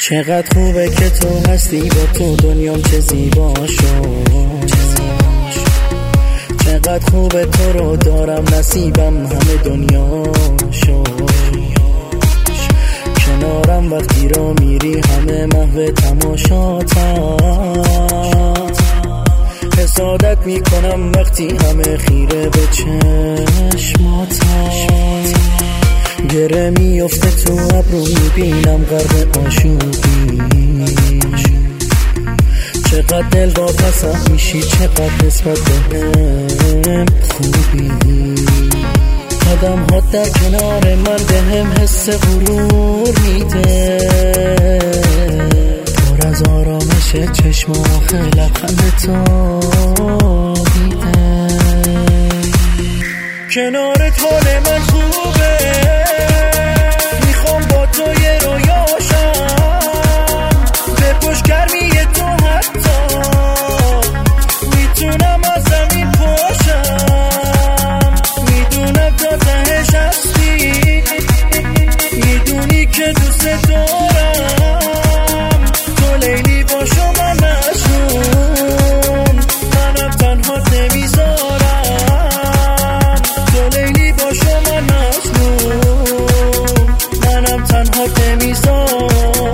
چقدر خوبه که تو هستی، با تو دنیام چه زیبا شد. چقدر خوبه تو رو دارم، نصیبم همه دنیا شد. کنارم وقتی را میری همه محو تماشاتم. حسادت میکنم وقتی همه خیره به چشماتم. گره میفته تو ابرو میبینم غرق آشوبی. چقدر دل واپسم میشی، چقدر نسبت بهم خوبی. قدم ها در کنار من بهم حس غرور میده. پر از آرامش چشم و لبخند تو دیده. کنارت حال من خوبه، میخوام با تو یه رویاشم. به پشت گرمی تو حتی میتونم از زمین پاشم. میدونم تا تهش هستی، میدونی که دوست دارم. تو لیلی باشو من مجنون، منم تنها نمیذارم. تو لیلی باشو من مجنون، منم تنها نمیذارم.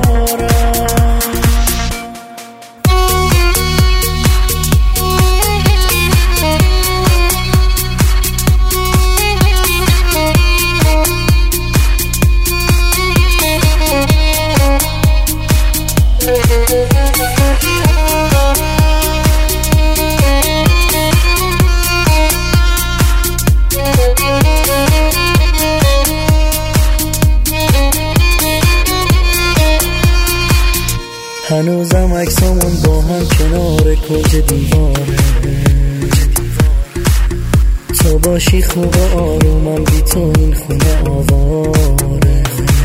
هنوزم عکسامون با هم کنار کج دیواره. تو باشی خوب و آرومم، بی تو این خونه آواره.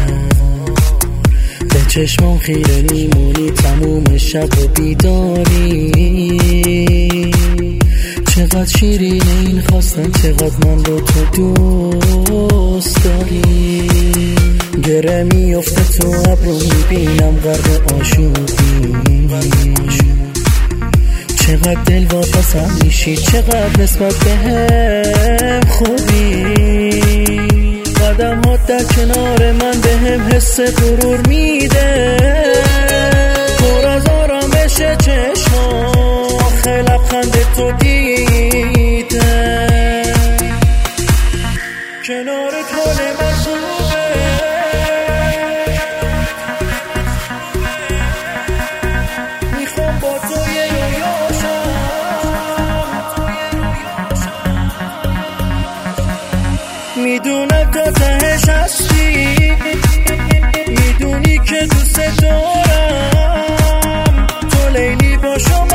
به چشمم خیره میمونی تموم شب و بیداری. چقدر شیرینه این خواستن، چقدر من رو تو دوست داری. گره میفته تو ابرو میبینم غرق آشوبی. چقدر دل واپسم میشی، چقدر نسبت بهم خوبی. قدم ها در کنار من بهم حس غرور میده. پر از آرامش چشم و لبخند تو دیده. کنارت حال من خوبه، میخوام با تو یه رویاشم. میدونم تا تهش هستی، میدونی که دوست دارم. تو لیلی باشو